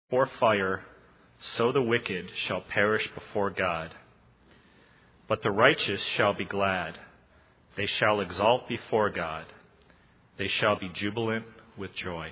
For fire, so the wicked shall perish before God. But the righteous shall be glad. They shall exult before God. They shall be jubilant with joy.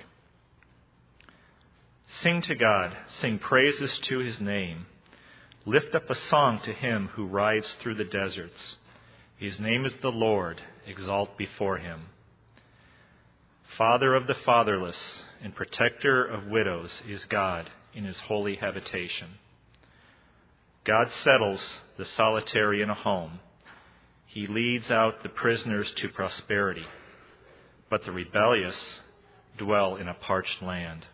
Sing to God, sing praises to his name. Lift up a song to him who rides through the deserts. His name is the Lord, exalt before him. Father of the fatherless and protector of widows is God in his holy habitation. God settles the solitary in a home. He leads out the prisoners to prosperity, but the rebellious dwell in a parched land.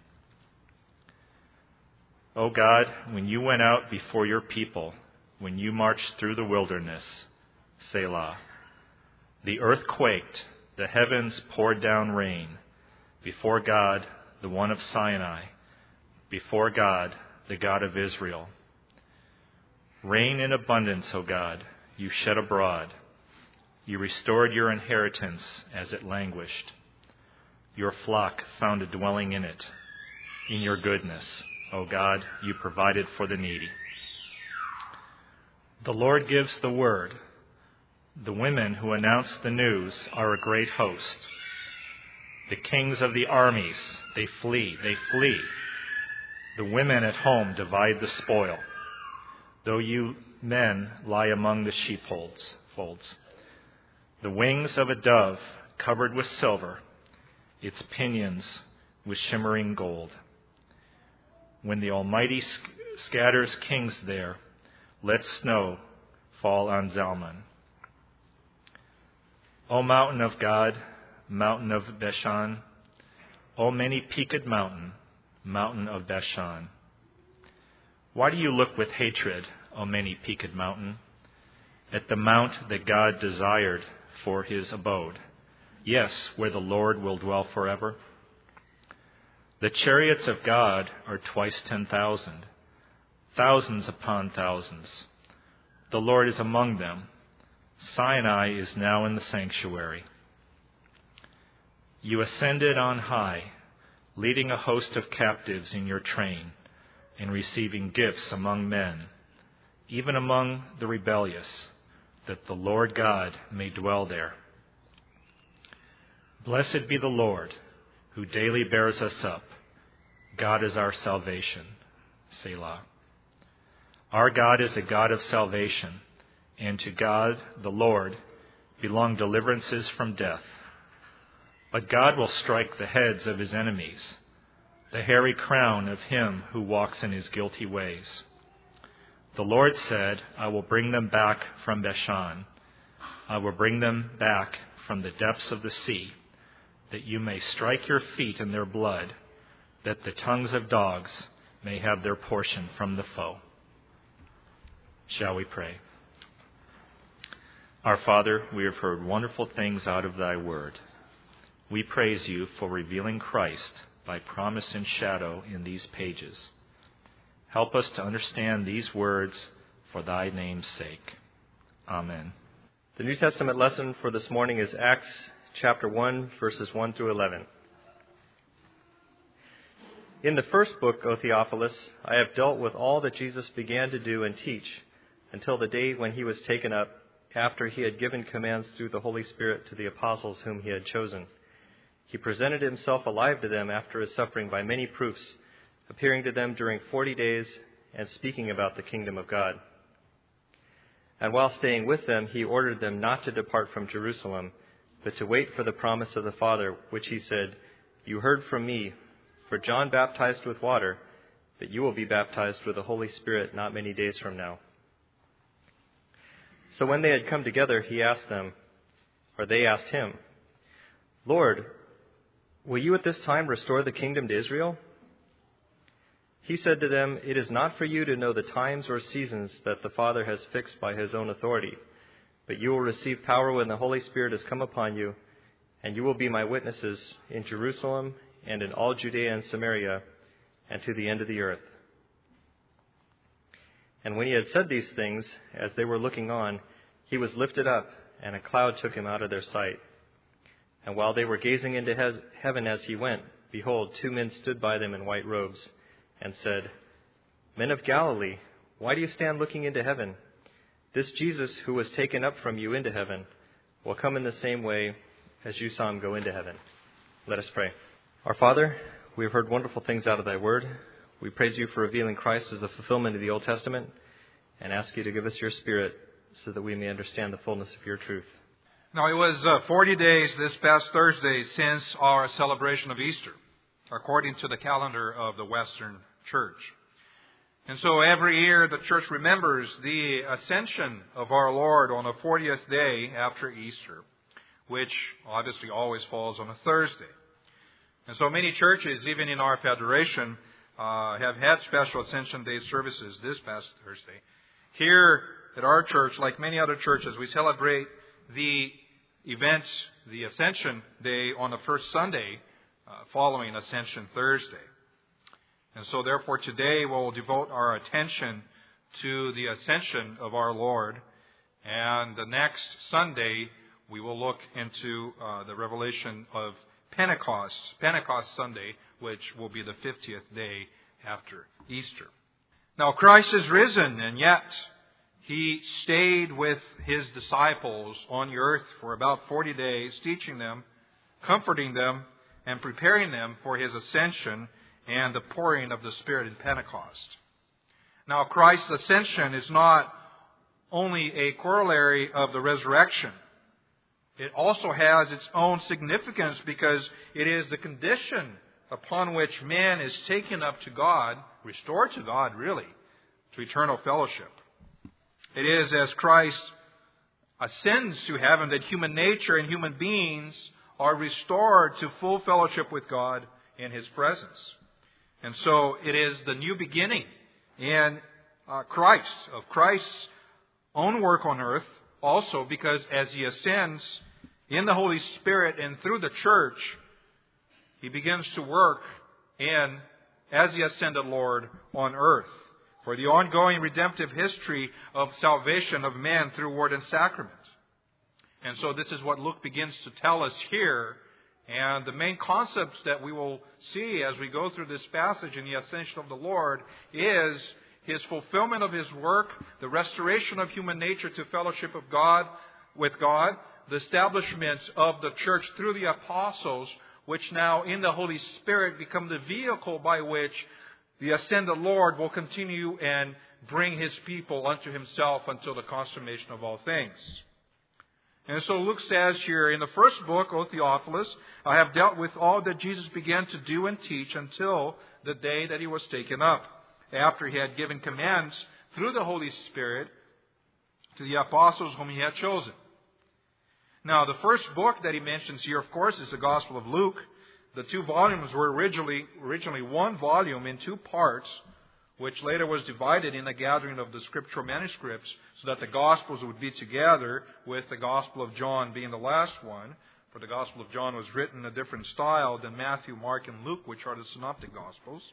O God, when you went out before your people, when you marched through the wilderness, Selah, the earth quaked, the heavens poured down rain, before God, the one of Sinai, before God, the God of Israel. Rain in abundance, O God, you shed abroad. You restored your inheritance as it languished. Your flock found a dwelling in it. In your goodness, O God, you provided for the needy. The Lord gives the word. The women who announce the news are a great host. The kings of the armies, they flee. The women at home divide the spoil, though you men lie among the sheepfolds. The wings of a dove covered with silver, its pinions with shimmering gold. When the Almighty scatters kings there, let snow fall on Zalman. O mountain of God, mountain of Bashan, O many-peaked mountain, mountain of Bashan. Why do you look with hatred, O many-peaked mountain, at the mount that God desired for his abode? Yes, where the Lord will dwell forever. The chariots of God are twice 10,000, thousands upon thousands. The Lord is among them. Sinai is now in the sanctuary. You ascended on high, leading a host of captives in your train and receiving gifts among men, even among the rebellious, that the Lord God may dwell there. Blessed be the Lord, who daily bears us up. God is our salvation. Selah. Our God is a God of salvation, and to God, the Lord, belong deliverances from death. But God will strike the heads of his enemies, the hairy crown of him who walks in his guilty ways. The Lord said, I will bring them back from Bashan. I will bring them back from the depths of the sea, that you may strike your feet in their blood, that the tongues of dogs may have their portion from the foe. Shall we pray? Our Father, we have heard wonderful things out of thy word. We praise you for revealing Christ by promise and shadow in these pages. Help us to understand these words for thy name's sake. Amen. The New Testament lesson for this morning is Acts chapter 1, verses 1 through 11. In the first book, O Theophilus, I have dealt with all that Jesus began to do and teach until the day when he was taken up, after he had given commands through the Holy Spirit to the apostles whom he had chosen. He presented himself alive to them after his suffering by many proofs, appearing to them during 40 days and speaking about the kingdom of God. And while staying with them, he ordered them not to depart from Jerusalem, but to wait for the promise of the Father, which he said, You heard from me, for John baptized with water, but you will be baptized with the Holy Spirit not many days from now. So when they had come together, they asked him, Lord, will you at this time restore the kingdom to Israel? He said to them, It is not for you to know the times or seasons that the Father has fixed by his own authority, but you will receive power when the Holy Spirit has come upon you, and you will be my witnesses in Jerusalem and in all Judea and Samaria and to the end of the earth. And when he had said these things, as they were looking on, he was lifted up, and a cloud took him out of their sight. And while they were gazing into heaven as he went, behold, 2 men stood by them in white robes, and said, "Men of Galilee, why do you stand looking into heaven? This Jesus who was taken up from you into heaven will come in the same way as you saw him go into heaven." Let us pray. Our Father, we have heard wonderful things out of thy word. We praise you for revealing Christ as the fulfillment of the Old Testament and ask you to give us your Spirit so that we may understand the fullness of your truth. Now, it was 40 days this past Thursday since our celebration of Easter, according to the calendar of the Western Church. And so every year the Church remembers the ascension of our Lord on the 40th day after Easter, which obviously always falls on a Thursday. And so many churches, even in our federation, have had special Ascension Day services this past Thursday. Here at our church, like many other churches, we celebrate the event, the Ascension Day, on the first Sunday following Ascension Thursday. And so therefore today we'll devote our attention to the ascension of our Lord. And the next Sunday we will look into the revelation of Pentecost Sunday, which will be the 50th day after Easter. Now Christ is risen, and yet He stayed with His disciples on the earth for about 40 days, teaching them, comforting them, and preparing them for His ascension and the pouring of the Spirit in Pentecost. Now, Christ's ascension is not only a corollary of the resurrection. It also has its own significance because it is the condition upon which man is taken up to God, restored to God, really, to eternal fellowship. It is as Christ ascends to heaven that human nature and human beings are restored to full fellowship with God in His presence. And so it is the new beginning in Christ, of Christ's own work on earth, also because as He ascends in the Holy Spirit and through the church, He begins to work as the ascended Lord on earth for the ongoing redemptive history of salvation of man through word and sacrament. And so this is what Luke begins to tell us here. And the main concepts that we will see as we go through this passage in the ascension of the Lord is His fulfillment of His work, the restoration of human nature to fellowship of God with God, the establishment of the church through the apostles, which now in the Holy Spirit become the vehicle by which the ascended Lord will continue and bring His people unto Himself until the consummation of all things. And so Luke says here in the first book, O Theophilus, I have dealt with all that Jesus began to do and teach until the day that He was taken up, after He had given commands through the Holy Spirit to the apostles whom He had chosen. Now, the first book that he mentions here, of course, is the Gospel of Luke. The two volumes were originally one volume in two parts, which later was divided in the gathering of the scriptural manuscripts so that the Gospels would be together, with the Gospel of John being the last one. For the Gospel of John was written in a different style than Matthew, Mark, and Luke, which are the synoptic Gospels.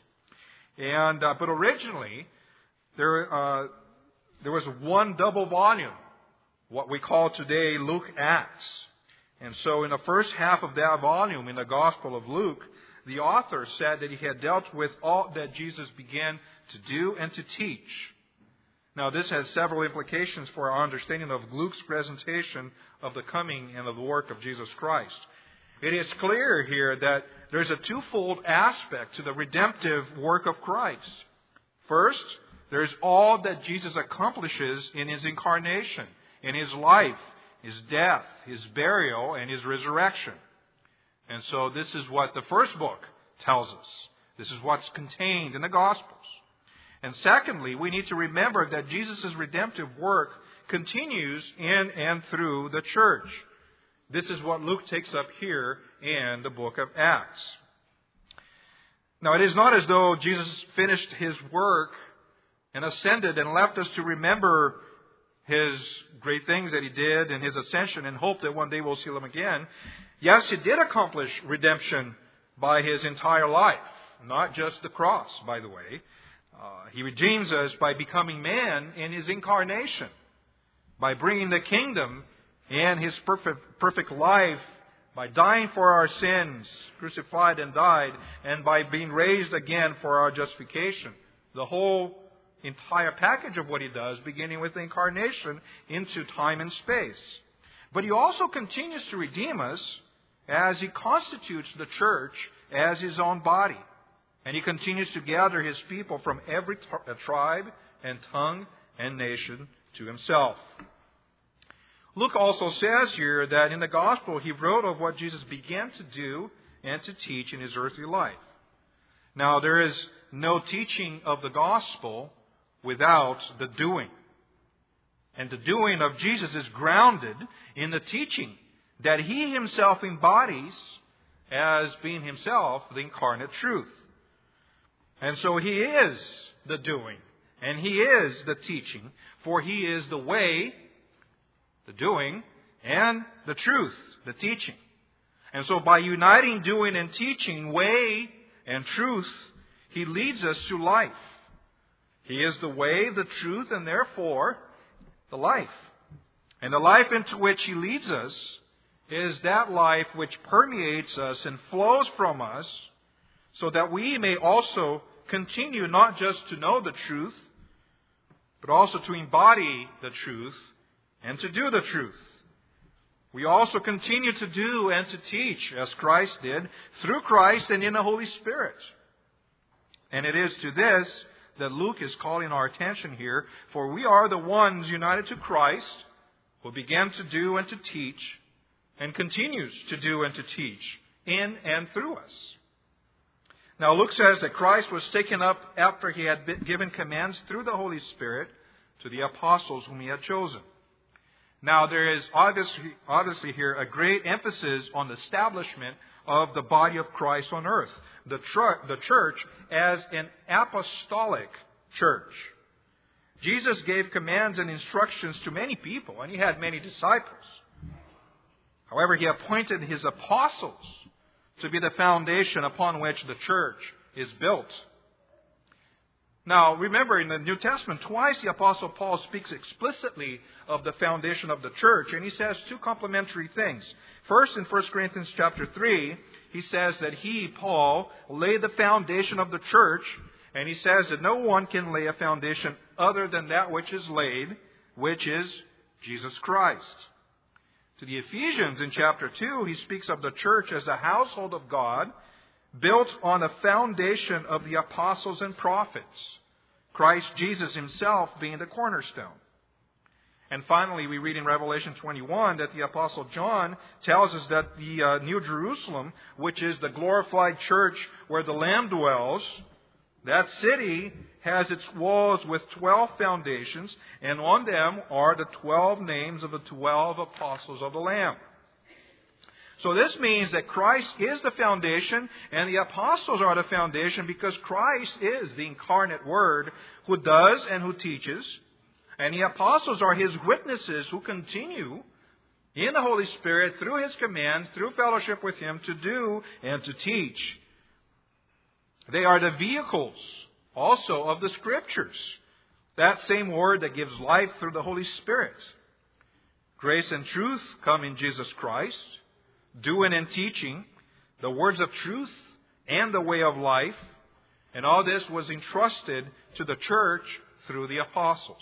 But originally, there was one double volume, what we call today Luke Acts. And so in the first half of that volume, in the Gospel of Luke, the author said that he had dealt with all that Jesus began to do and to teach. Now, this has several implications for our understanding of Luke's presentation of the coming and of the work of Jesus Christ. It is clear here that there's a twofold aspect to the redemptive work of Christ. First, there's all that Jesus accomplishes in His incarnation, in His life, His death, His burial, and His resurrection. And so this is what the first book tells us. This is what's contained in the Gospels. And secondly, we need to remember that Jesus' redemptive work continues in and through the church. This is what Luke takes up here in the book of Acts. Now, it is not as though Jesus finished His work and ascended and left us to remember His great things that He did and His ascension and hope that one day we'll see Him again. Yes, He did accomplish redemption by His entire life, not just the cross, by the way. He redeems us by becoming man in His incarnation, by bringing the kingdom and His perfect life by dying for our sins, crucified and died, and by being raised again for our justification. The whole entire package of what He does, beginning with the incarnation into time and space. But He also continues to redeem us as He constitutes the church as His own body. And He continues to gather His people from every tribe and tongue and nation to Himself. Luke also says here that in the Gospel He wrote of what Jesus began to do and to teach in His earthly life. Now, there is no teaching of the Gospel without the doing. And the doing of Jesus is grounded in the teaching that He Himself embodies as being Himself the incarnate truth. And so He is the doing, and He is the teaching, for He is the way, the doing, and the truth, the teaching. And so by uniting doing and teaching, way and truth, He leads us to life. He is the way, the truth, and therefore the life. And the life into which He leads us is that life which permeates us and flows from us, so that we may also continue not just to know the truth, but also to embody the truth and to do the truth. We also continue to do and to teach as Christ did, through Christ and in the Holy Spirit. And it is to this that Luke is calling our attention here, for we are the ones united to Christ who began to do and to teach and continues to do and to teach in and through us. Now Luke says that Christ was taken up after He had been given commands through the Holy Spirit to the apostles whom He had chosen. Now there is obviously here a great emphasis on the establishment of the body of Christ on earth. The church as an apostolic church. Jesus gave commands and instructions to many people, and He had many disciples. However, He appointed His apostles to be the foundation upon which the church is built. Now, remember, in the New Testament, twice the Apostle Paul speaks explicitly of the foundation of the church, and he says two complementary things. First, in 1 Corinthians chapter 3, he says that he, Paul, laid the foundation of the church, and he says that no one can lay a foundation other than that which is laid, which is Jesus Christ. To the Ephesians in chapter 2, he speaks of the church as a household of God, built on a foundation of the apostles and prophets, Christ Jesus Himself being the cornerstone. And finally, we read in Revelation 21 that the Apostle John tells us that the New Jerusalem, which is the glorified church where the Lamb dwells, that city has its walls with 12 foundations, and on them are the 12 names of the 12 apostles of the Lamb. So this means that Christ is the foundation and the apostles are the foundation, because Christ is the incarnate Word who does and who teaches. And the apostles are His witnesses who continue in the Holy Spirit through His commands, through fellowship with Him, to do and to teach. They are the vehicles also of the Scriptures, that same Word that gives life through the Holy Spirit. Grace and truth come in Jesus Christ. Doing and teaching, the words of truth and the way of life, and all this was entrusted to the church through the apostles.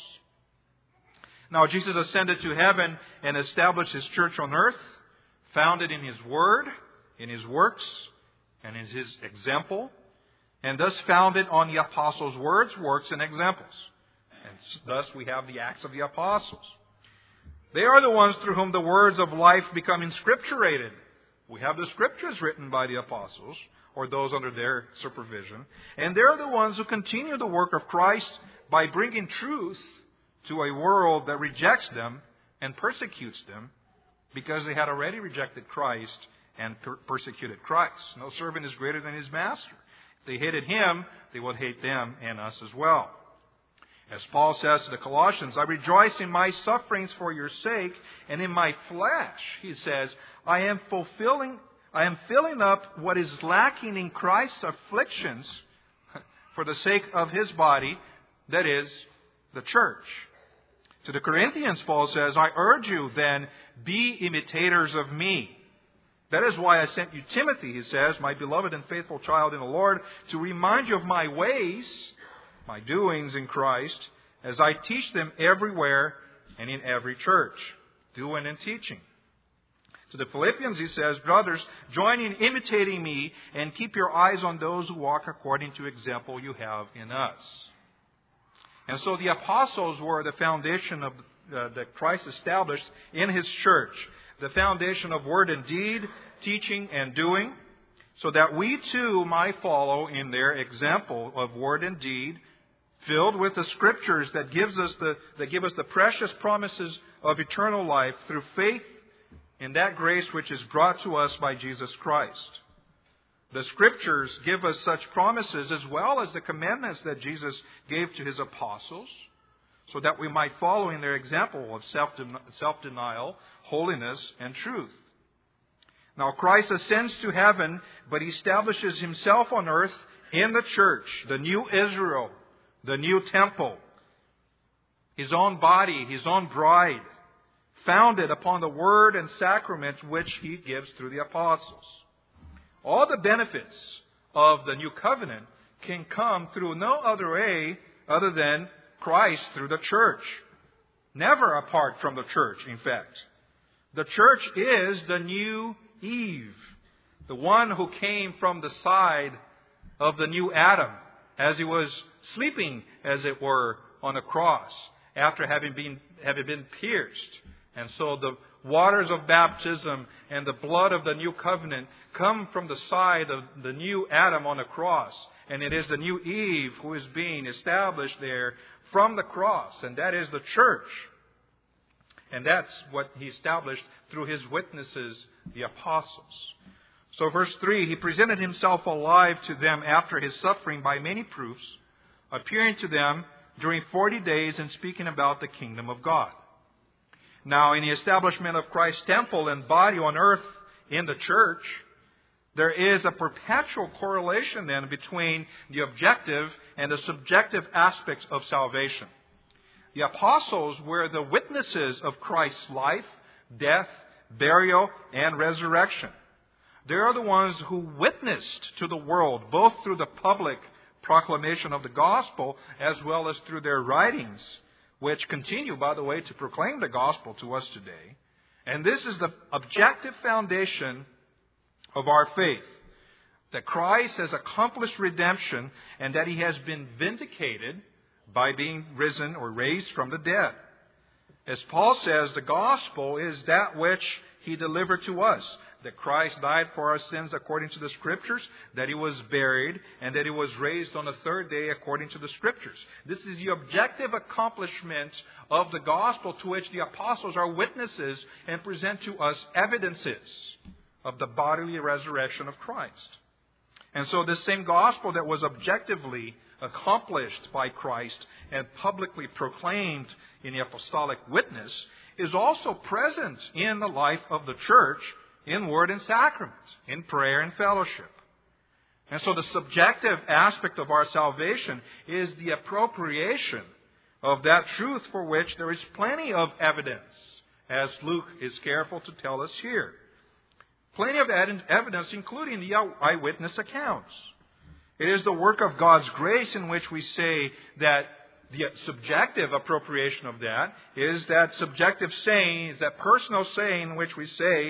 Now Jesus ascended to heaven and established His church on earth, founded in His Word, in His works, and in His example, and thus founded on the apostles' words, works, and examples. And thus we have the Acts of the Apostles. They are the ones through whom the words of life become inscripturated. We have the Scriptures written by the apostles, or those under their supervision. And they're the ones who continue the work of Christ by bringing truth to a world that rejects them and persecutes them, because they had already rejected Christ and persecuted Christ. No servant is greater than his master. If they hated Him, they would hate them and us as well. As Paul says to the Colossians, I rejoice in my sufferings for your sake, and in my flesh, he says, I am filling up what is lacking in Christ's afflictions for the sake of His body, that is, the church. To the Corinthians, Paul says, I urge you then, be imitators of me, That is why I sent you Timothy, he says, my beloved and faithful child in the Lord, to remind you of my ways, my doings in Christ, as I teach them everywhere and in every church, doing and teaching. To the Philippians, he says, brothers, join in imitating me and keep your eyes on those who walk according to example you have in us. And so the apostles were the foundation of that Christ established in His church. The foundation of word and deed, teaching and doing, so that we too might follow in their example of word and deed, filled with the Scriptures that give us the precious promises of eternal life through faith in that grace which is brought to us by Jesus Christ. The Scriptures give us such promises as well as the commandments that Jesus gave to His apostles, so that we might follow in their example of self-denial, holiness, and truth. Now Christ ascends to heaven, but He establishes Himself on earth in the church, the new Israel, the new temple, His own body, His own bride, founded upon the word and sacrament which He gives through the apostles. All the benefits of the new covenant can come through no other way other than Christ through the church. Never apart from the church, in fact. The church is the new Eve, the one who came from the side of the new Adam as he was sleeping, as it were, on a cross after having been pierced. And so the waters of baptism and the blood of the new covenant come from the side of the new Adam on the cross. And it is the new Eve who is being established there from the cross. And that is the church. And that's what He established through His witnesses, the apostles. So verse 3, He presented Himself alive to them after His suffering by many proofs, appearing to them during 40 days and speaking about the kingdom of God. Now, in the establishment of Christ's temple and body on earth in the church, there is a perpetual correlation then between the objective and the subjective aspects of salvation. The apostles were the witnesses of Christ's life, death, burial, and resurrection. They are the ones who witnessed to the world, both through the public proclamation of the gospel as well as through their writings, which continue, by the way, to proclaim the gospel to us today. And this is the objective foundation of our faith, that Christ has accomplished redemption and that He has been vindicated by being risen or raised from the dead. As Paul says, the gospel is that which He delivered to us, that Christ died for our sins according to the Scriptures, that He was buried, and that He was raised on the third day according to the Scriptures. This is the objective accomplishment of the gospel to which the apostles are witnesses and present to us evidences of the bodily resurrection of Christ. And so this same gospel that was objectively accomplished by Christ and publicly proclaimed in the apostolic witness is also present in the life of the church in word and sacrament, in prayer and fellowship. And so the subjective aspect of our salvation is the appropriation of that truth for which there is plenty of evidence, as Luke is careful to tell us here. Plenty of evidence, including the eyewitness accounts. It is the work of God's grace in which we say that the subjective appropriation of that is that subjective saying, is that personal saying in which we say,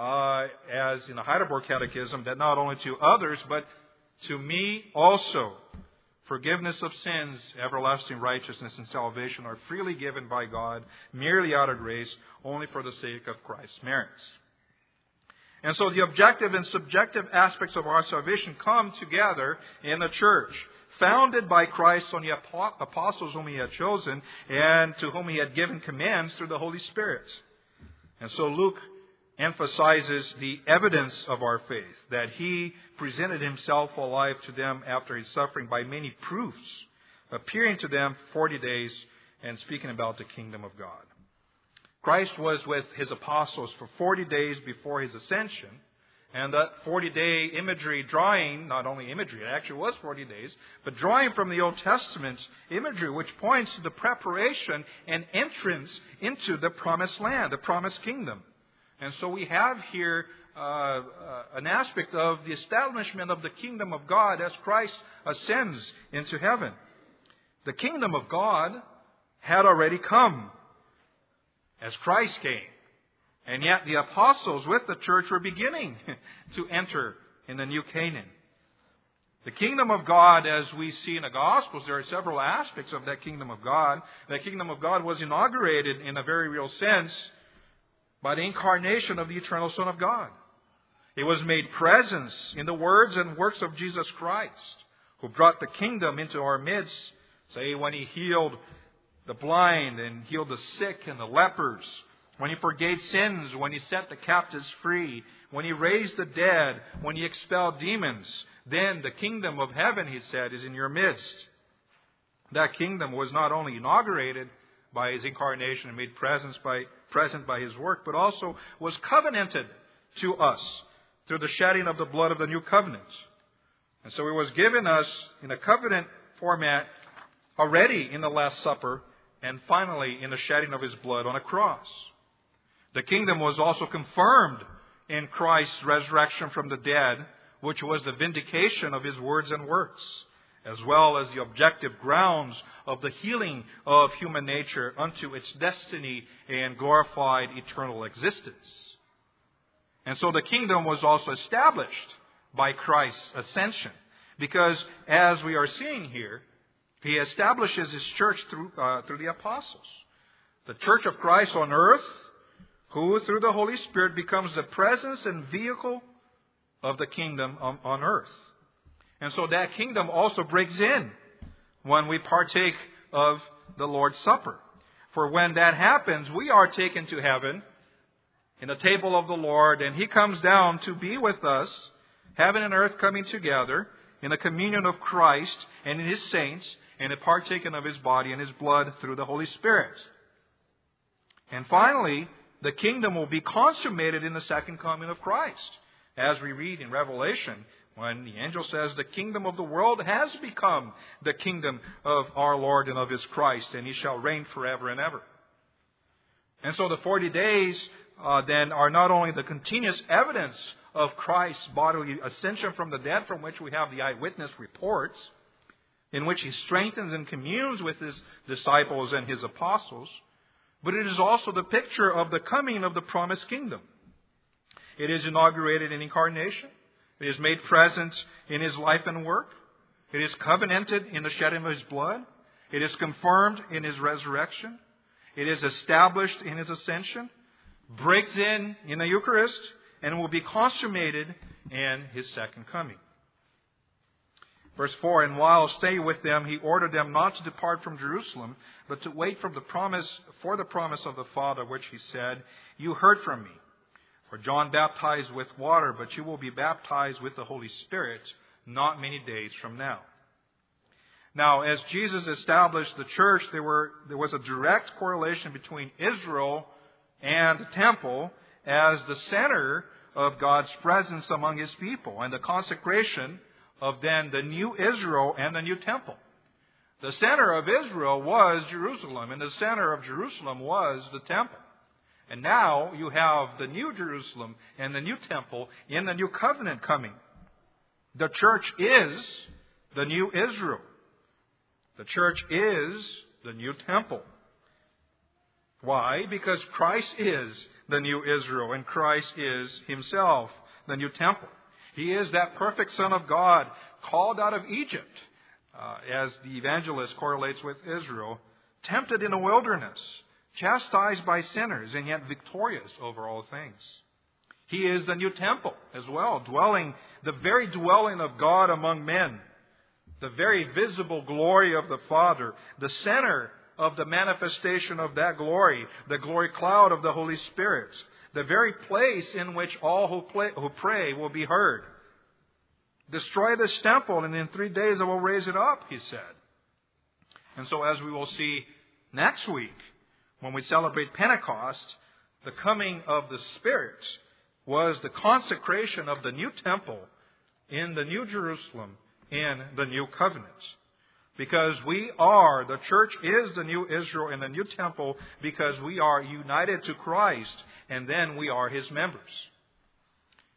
as in the Heidelberg Catechism, that not only to others, but to me also, forgiveness of sins, everlasting righteousness, and salvation are freely given by God, merely out of grace, only for the sake of Christ's merits. And so the objective and subjective aspects of our salvation come together in the church, founded by Christ on the apostles whom He had chosen and to whom He had given commands through the Holy Spirit. And so Luke emphasizes the evidence of our faith, that He presented Himself alive to them after His suffering by many proofs, appearing to them 40 days and speaking about the kingdom of God. Christ was with His apostles for 40 days before His ascension, and that 40-day imagery drawing, not only imagery, it actually was 40 days, but drawing from the Old Testament imagery, which points to the preparation and entrance into the promised land, the promised kingdom. And so we have here an aspect of the establishment of the kingdom of God as Christ ascends into heaven. The kingdom of God had already come as Christ came. And yet the apostles with the church were beginning to enter in the new Canaan. The kingdom of God, as we see in the Gospels, there are several aspects of that kingdom of God. The kingdom of God was inaugurated in a very real sense by the incarnation of the eternal Son of God. It was made presence in the words and works of Jesus Christ, who brought the kingdom into our midst, say when He healed the blind and healed the sick and the lepers, when He forgave sins, when He set the captives free, when He raised the dead, when He expelled demons. Then the kingdom of heaven, He said, is in your midst. That kingdom was not only inaugurated by His incarnation and made present by His work, but also was covenanted to us through the shedding of the blood of the new covenant. And so it was given us in a covenant format already in the Last Supper and finally in the shedding of His blood on a cross. The kingdom was also confirmed in Christ's resurrection from the dead, which was the vindication of His words and works, as well as the objective grounds of the healing of human nature unto its destiny and glorified eternal existence. And so the kingdom was also established by Christ's ascension, because as we are seeing here, He establishes His church through the apostles. The church of Christ on earth, who through the Holy Spirit becomes the presence and vehicle of the kingdom on earth. And so that kingdom also breaks in when we partake of the Lord's Supper. For when that happens, we are taken to heaven in the table of the Lord, and He comes down to be with us, heaven and earth coming together in the communion of Christ and in His saints, and in partaking of His body and His blood through the Holy Spirit. And finally, the kingdom will be consummated in the second coming of Christ. As we read in Revelation, when the angel says the kingdom of the world has become the kingdom of our Lord and of His Christ, and He shall reign forever and ever. And so the 40 days then are not only the continuous evidence of Christ's bodily ascension from the dead, from which we have the eyewitness reports, in which He strengthens and communes with His disciples and His apostles, but it is also the picture of the coming of the promised kingdom. It is inaugurated in incarnation. It is made present in His life and work. It is covenanted in the shedding of His blood. It is confirmed in His resurrection. It is established in His ascension, breaks in the Eucharist, and will be consummated in His second coming. Verse 4, and while staying with them, He ordered them not to depart from Jerusalem, but to wait for the promise of the Father, which He said, you heard from me. For John baptized with water, but you will be baptized with the Holy Spirit not many days from now. Now, as Jesus established the church, there was a direct correlation between Israel and the temple as the center of God's presence among His people, and the consecration of then the new Israel and the new temple. The center of Israel was Jerusalem, and the center of Jerusalem was the temple. And now you have the new Jerusalem and the new temple in the new covenant coming. The church is the new Israel. The church is the new temple. Why? Because Christ is the new Israel, and Christ is Himself the new temple. He is that perfect Son of God called out of Egypt, as the evangelist correlates with Israel, tempted in the wilderness, chastised by sinners, and yet victorious over all things. He is the new temple as well, the very dwelling of God among men, the very visible glory of the Father, the center of the manifestation of that glory, the glory cloud of the Holy Spirit, the very place in which all who pray will be heard. Destroy this temple, and in 3 days I will raise it up, He said. And so as we will see next week, when we celebrate Pentecost, the coming of the Spirit was the consecration of the new temple in the new Jerusalem in the new covenant. Because the church is the new Israel and the new temple, because we are united to Christ, and then we are His members.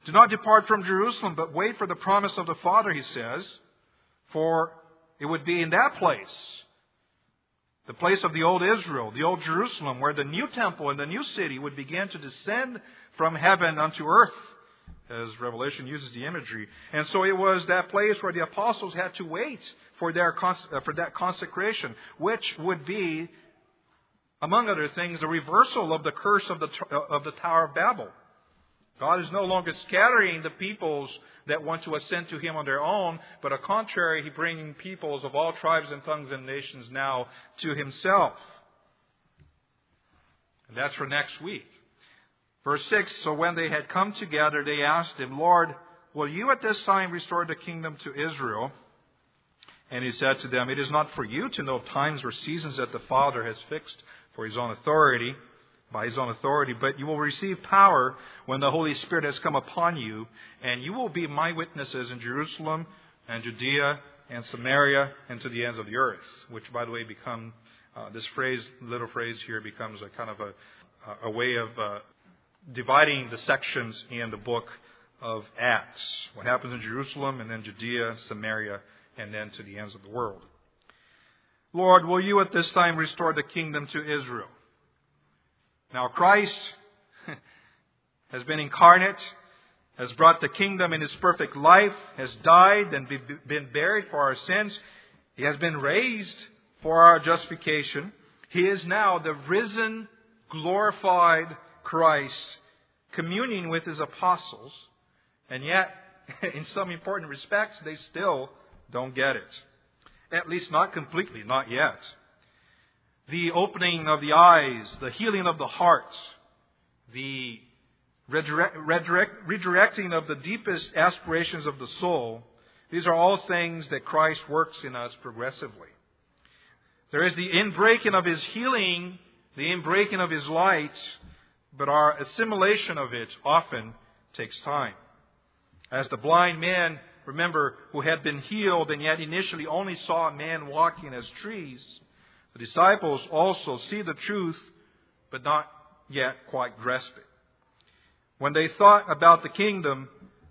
Do not depart from Jerusalem, but wait for the promise of the Father, he says, for it would be in that place, the place of the old Israel, the old Jerusalem, where the new temple and the new city would begin to descend from heaven unto earth, as Revelation uses the imagery. And so it was that place where the apostles had to wait for that consecration, which would be, among other things, the reversal of the curse of the Tower of Babel. God is no longer scattering the peoples that want to ascend to Him on their own, but on the contrary, He bringing peoples of all tribes and tongues and nations now to Himself. And that's for next week. Verse 6, so when they had come together, they asked Him, Lord, will you at this time restore the kingdom to Israel? And He said to them, it is not for you to know times or seasons that the Father has fixed for His own authority, by His own authority, but you will receive power when the Holy Spirit has come upon you, and you will be my witnesses in Jerusalem and Judea and Samaria and to the ends of the earth. Which, by the way, this little phrase here becomes a kind of a way of dividing the sections in the book of Acts. What happens in Jerusalem, and then Judea, Samaria, and then to the ends of the world. Lord, will you at this time restore the kingdom to Israel? Now Christ has been incarnate, has brought the kingdom in His perfect life, has died and been buried for our sins. He has been raised for our justification. He is now the risen, glorified Christ, communing with His apostles. And yet, in some important respects, they still don't get it. At least not completely, not yet. The opening of the eyes, the healing of the heart, the redirecting of the deepest aspirations of the soul, these are all things that Christ works in us progressively. There is the inbreaking of His healing, the inbreaking of His light, but our assimilation of it often takes time. As the blind man, remember, who had been healed and yet initially only saw a man walking as trees, the disciples also see the truth, but not yet quite grasp it. When they thought about the kingdom,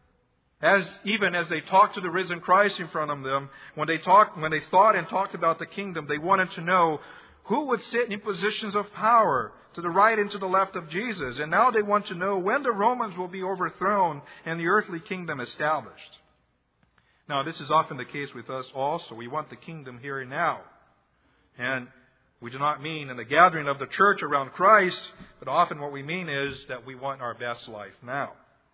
even as they talked to the risen Christ in front of them, when they thought and talked about the kingdom, they wanted to know who would sit in positions of power to the right and to the left of Jesus. And now they want to know when the Romans will be overthrown and the earthly kingdom established. Now, this is often the case with us also. We want the kingdom here and now. And we do not mean in the gathering of the church around Christ, but often what we mean is that we want our best life now.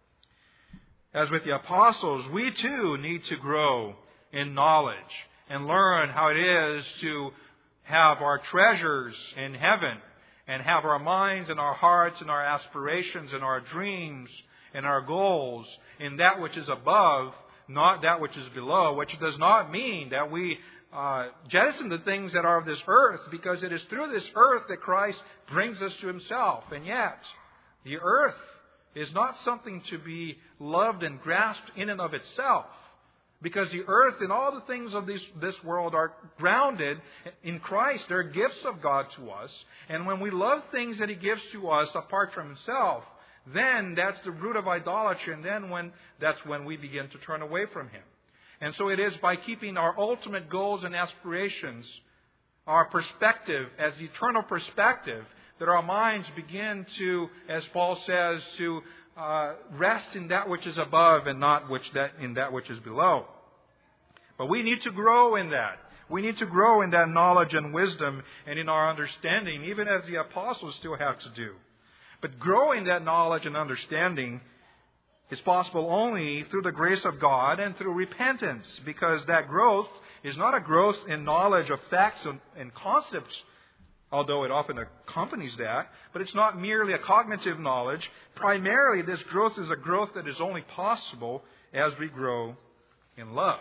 As with the apostles, we too need to grow in knowledge and learn how it is to have our treasures in heaven and have our minds and our hearts and our aspirations and our dreams and our goals in that which is above, not that which is below, which does not mean that we jettison the things that are of this earth, because it is through this earth that Christ brings us to Himself. And yet, the earth is not something to be loved and grasped in and of itself, because the earth and all the things of this world are grounded in Christ. They're gifts of God to us. And when we love things that He gives to us apart from Himself, then that's the root of idolatry, and then that's when we begin to turn away from Him. And so it is by keeping our ultimate goals and aspirations, our perspective as the eternal perspective, that our minds begin to, as Paul says, to rest in that which is above and not in that which is below. But we need to grow in that. We need to grow in that knowledge and wisdom and in our understanding, even as the apostles still have to do. But growing that knowledge and understanding is possible only through the grace of God and through repentance, because that growth is not a growth in knowledge of facts and concepts, although it often accompanies that, but it's not merely a cognitive knowledge. Primarily, this growth is a growth that is only possible as we grow in love.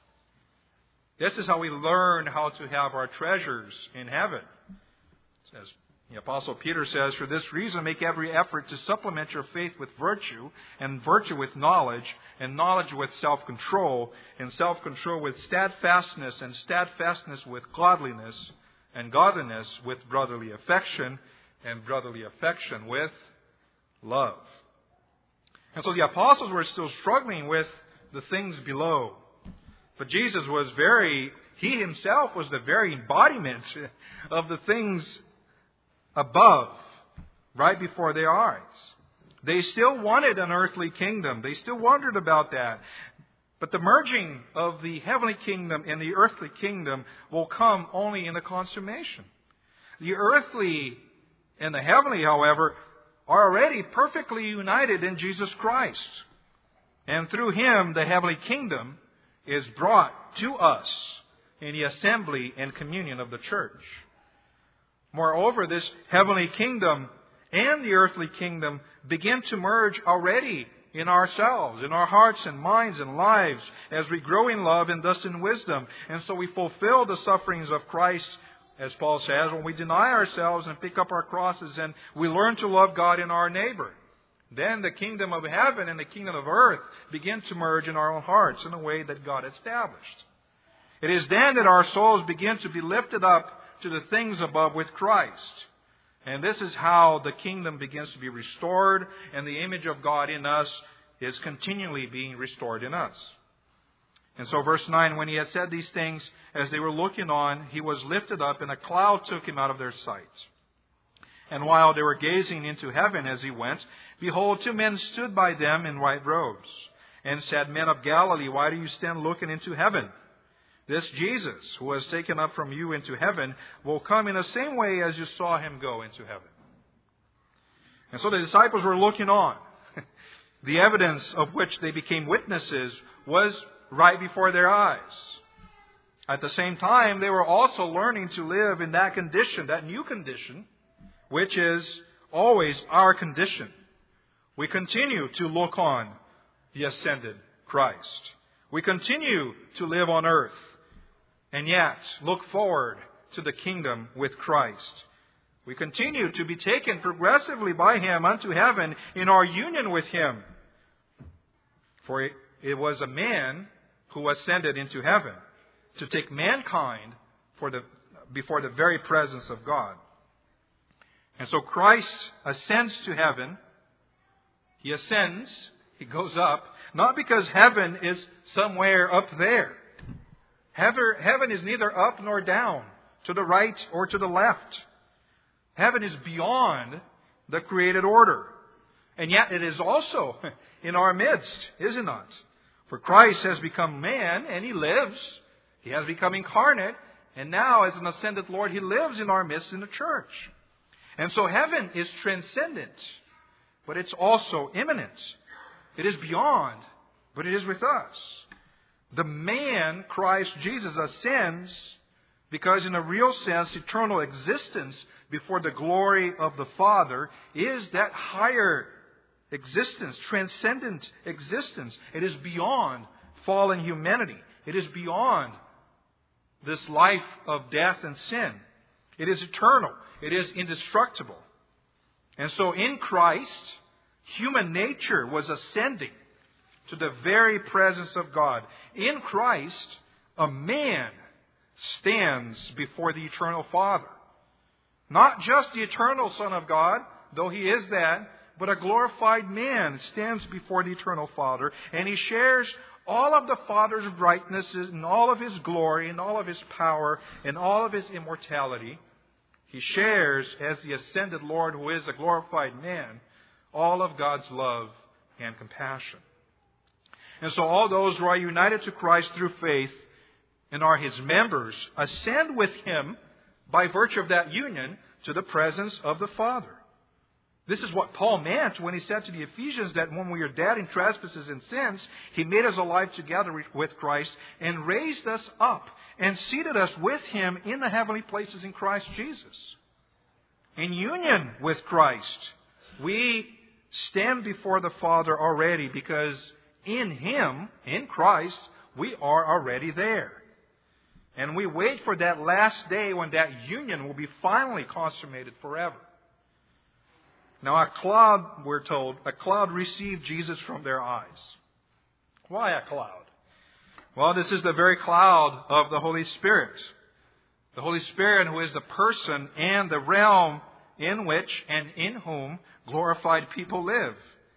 This is how we learn how to have our treasures in heaven. It says, the Apostle Peter says, for this reason, make every effort to supplement your faith with virtue, and virtue with knowledge, and knowledge with self-control, and self-control with steadfastness, and steadfastness with godliness, and godliness with brotherly affection, and brotherly affection with love. And so the apostles were still struggling with the things below. But Jesus He Himself was the very embodiment of the things above, right before their eyes. They still wanted an earthly kingdom. They still wondered about that. But the merging of the heavenly kingdom and the earthly kingdom will come only in the consummation. The earthly and the heavenly, however, are already perfectly united in Jesus Christ. And through Him, the heavenly kingdom is brought to us in the assembly and communion of the church. Moreover, this heavenly kingdom and the earthly kingdom begin to merge already in ourselves, in our hearts and minds and lives, as we grow in love and thus in wisdom. And so we fulfill the sufferings of Christ, as Paul says, when we deny ourselves and pick up our crosses and we learn to love God and our neighbor. Then the kingdom of heaven and the kingdom of earth begin to merge in our own hearts in a way that God established. It is then that our souls begin to be lifted up to the things above with Christ. And this is how the kingdom begins to be restored, and the image of God in us is continually being restored in us. And so verse 9, when He had said these things, as they were looking on, He was lifted up, and a cloud took Him out of their sight. And while they were gazing into heaven as He went, behold, 2 men stood by them in white robes, and said, Men of Galilee, why do you stand looking into heaven? This Jesus, who was taken up from you into heaven, will come in the same way as you saw Him go into heaven. And so the disciples were looking on. The evidence of which they became witnesses was right before their eyes. At the same time, they were also learning to live in that condition, that new condition, which is always our condition. We continue to look on the ascended Christ. We continue to live on earth, and yet look forward to the kingdom with Christ. We continue to be taken progressively by Him unto heaven in our union with Him. For it was a man who ascended into heaven to take mankind before the very presence of God. And so Christ ascends to heaven. He ascends, He goes up, not because heaven is somewhere up there. Heaven is neither up nor down, to the right or to the left. Heaven is beyond the created order. And yet it is also in our midst, is it not? For Christ has become man and He lives. He has become incarnate. And now as an ascended Lord, He lives in our midst in the church. And so heaven is transcendent, but it's also immanent. It is beyond, but it is with us. The man, Christ Jesus, ascends because in a real sense, eternal existence before the glory of the Father is that higher existence, transcendent existence. It is beyond fallen humanity. It is beyond this life of death and sin. It is eternal. It is indestructible. And so in Christ, human nature was ascending to the very presence of God. In Christ, a man stands before the eternal Father. Not just the eternal Son of God, though He is that, but a glorified man stands before the eternal Father, and he shares all of the Father's brightnesses and all of His glory and all of His power and all of His immortality. He shares, as the ascended Lord who is a glorified man, all of God's love and compassion. And so all those who are united to Christ through faith and are His members ascend with Him by virtue of that union to the presence of the Father. This is what Paul meant when he said to the Ephesians that when we are dead in trespasses and sins, He made us alive together with Christ and raised us up and seated us with Him in the heavenly places in Christ Jesus. In union with Christ, we stand before the Father already because in Him, in Christ, we are already there. And we wait for that last day when that union will be finally consummated forever. Now a cloud, we're told, a cloud received Jesus from their eyes. Why a cloud? Well, this is the very cloud of the Holy Spirit. The Holy Spirit, who is the person and the realm in which and in whom glorified people live.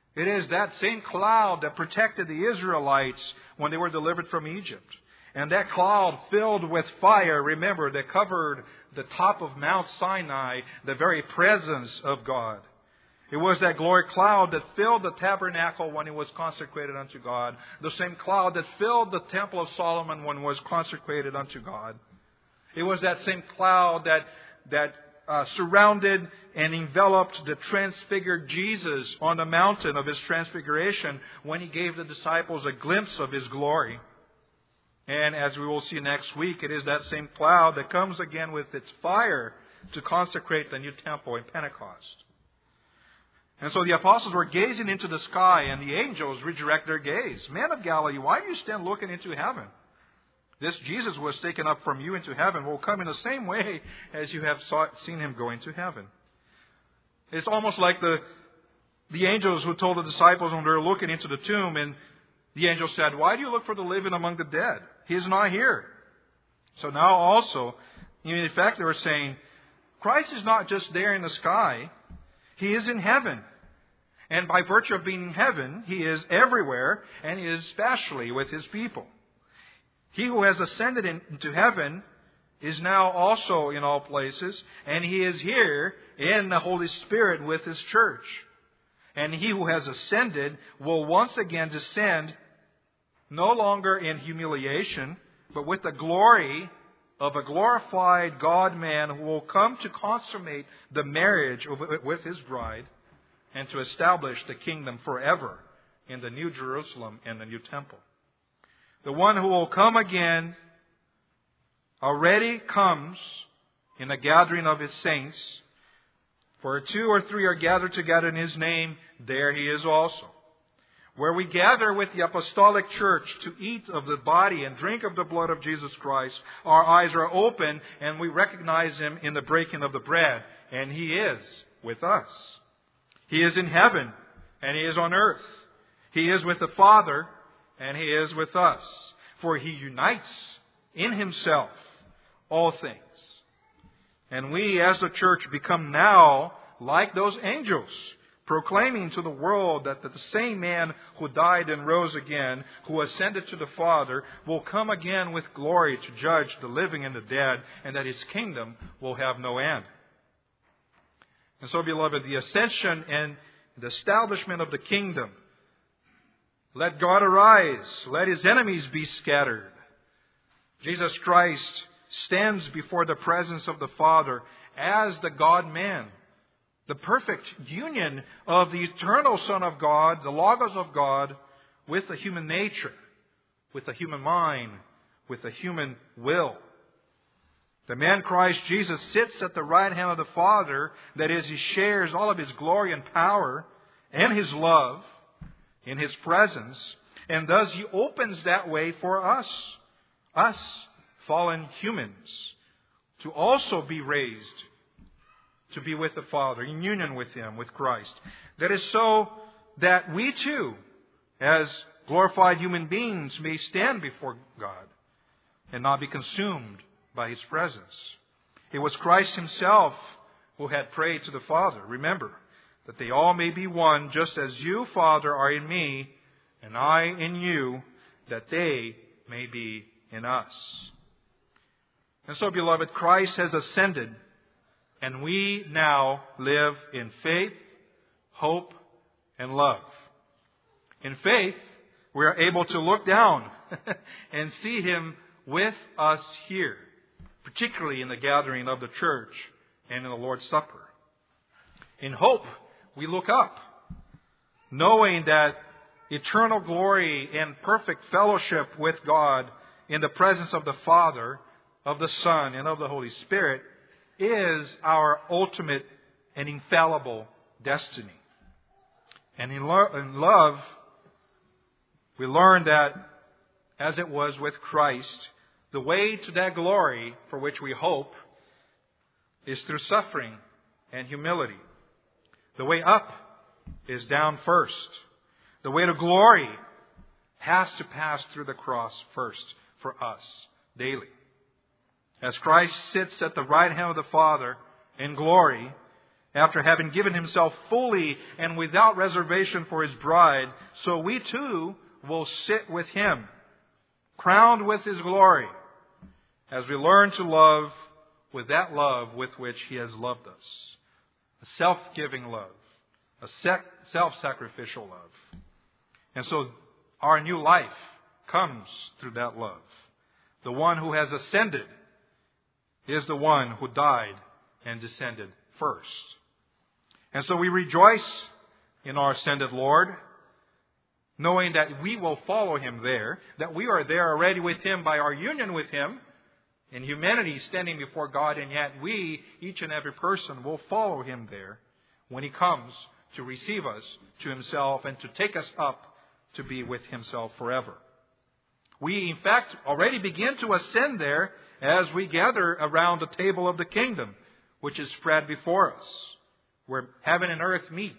It is that same cloud that protected the Israelites when they were delivered from Egypt. And that cloud filled with fire, remember, that covered the top of Mount Sinai, the very presence of God. It was that glory cloud that filled the tabernacle when it was consecrated unto God. The same cloud that filled the temple of Solomon when it was consecrated unto God. It was that same cloud that surrounded and enveloped the transfigured Jesus on the mountain of His transfiguration when He gave the disciples a glimpse of His glory. And as we will see next week, it is that same cloud that comes again with its fire to consecrate the new temple in Pentecost. And so the apostles were gazing into the sky, and the angels redirect their gaze. Men of Galilee, why do you stand looking into heaven? This Jesus was taken up from you into heaven will come in the same way as you have seen Him go into heaven. It's almost like the angels who told the disciples when they were looking into the tomb, and the angel said, why do you look for the living among the dead? He is not here. So now also, in fact, they were saying, Christ is not just there in the sky. He is in heaven. And by virtue of being in heaven, He is everywhere, and He is especially with His people. He who has ascended into heaven is now also in all places, and He is here in the Holy Spirit with His church. And He who has ascended will once again descend, no longer in humiliation, but with the glory of a glorified God-man who will come to consummate the marriage with His bride and to establish the kingdom forever in the New Jerusalem and the new temple. The one who will come again already comes in the gathering of His saints. For 2 or 3 are gathered together in His name, there He is also. Where we gather with the apostolic church to eat of the body and drink of the blood of Jesus Christ, our eyes are open and we recognize Him in the breaking of the bread. And He is with us. He is in heaven and He is on earth. He is with the Father and He is with us. For He unites in Himself all things. And we as a church become now like those angels, proclaiming to the world that the same man who died and rose again, who ascended to the Father, will come again with glory to judge the living and the dead, and that His kingdom will have no end. And so, beloved, the ascension and the establishment of the kingdom. Let God arise. Let His enemies be scattered. Jesus Christ stands before the presence of the Father as the God-man. The perfect union of the eternal Son of God, the Logos of God, with the human nature, with the human mind, with the human will. The man Christ Jesus sits at the right hand of the Father. That is, He shares all of His glory and power and His love in His presence. And thus He opens that way for us fallen humans, to also be raised to be with the Father, in union with Him, with Christ. That is so that we too, as glorified human beings, may stand before God and not be consumed by His presence. It was Christ Himself who had prayed to the Father. Remember, that they all may be one, just as you, Father, are in me, and I in you, that they may be in us. And so, beloved, Christ has ascended, and we now live in faith, hope, and love. In faith, we are able to look down and see Him with us here, particularly in the gathering of the church and in the Lord's Supper. In hope, we look up, knowing that eternal glory and perfect fellowship with God in the presence of the Father, of the Son, and of the Holy Spirit is our ultimate and infallible destiny. And in love, we learn that, as it was with Christ, the way to that glory for which we hope is through suffering and humility. The way up is down first. The way to glory has to pass through the cross first for us daily. As Christ sits at the right hand of the Father in glory, after having given himself fully and without reservation for his bride, so we too will sit with him, crowned with his glory, as we learn to love with that love with which he has loved us. A self-giving love, a self-sacrificial love. And so our new life comes through that love. The one who has ascended is the one who died and descended first. And so we rejoice in our ascended Lord, knowing that we will follow him there, that we are there already with him by our union with him, in humanity standing before God, and yet we, each and every person, will follow him there when he comes to receive us to himself and to take us up to be with himself forever. We, in fact, already begin to ascend there as we gather around the table of the kingdom, which is spread before us, where heaven and earth meet.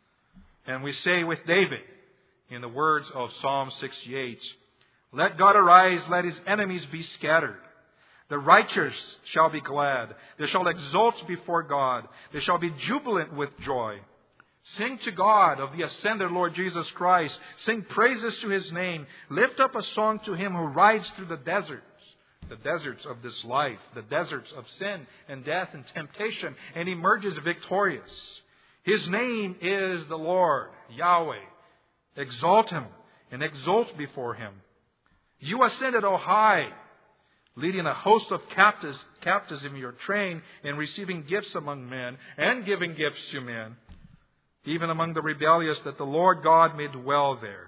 And we say with David, in the words of Psalm 68, "Let God arise, let his enemies be scattered. The righteous shall be glad. They shall exult before God. They shall be jubilant with joy. Sing to God of the ascended Lord Jesus Christ. Sing praises to his name. Lift up a song to him who rides through the deserts of this life, the deserts of sin and death and temptation, and emerges victorious. His name is the Lord, Yahweh. Exalt him and exult before him. You ascended, O high, leading a host of captives in your train, and receiving gifts among men, and giving gifts to men, even among the rebellious, that the Lord God may dwell there.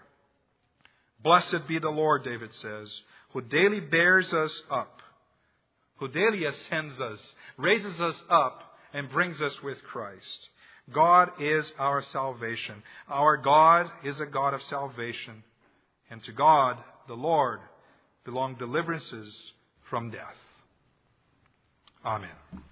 Blessed be the Lord," David says, "who daily bears us up, who daily ascends us, raises us up, and brings us with Christ." God is our salvation. Our God is a God of salvation. And to God, the Lord, belong deliverances from death. Amen.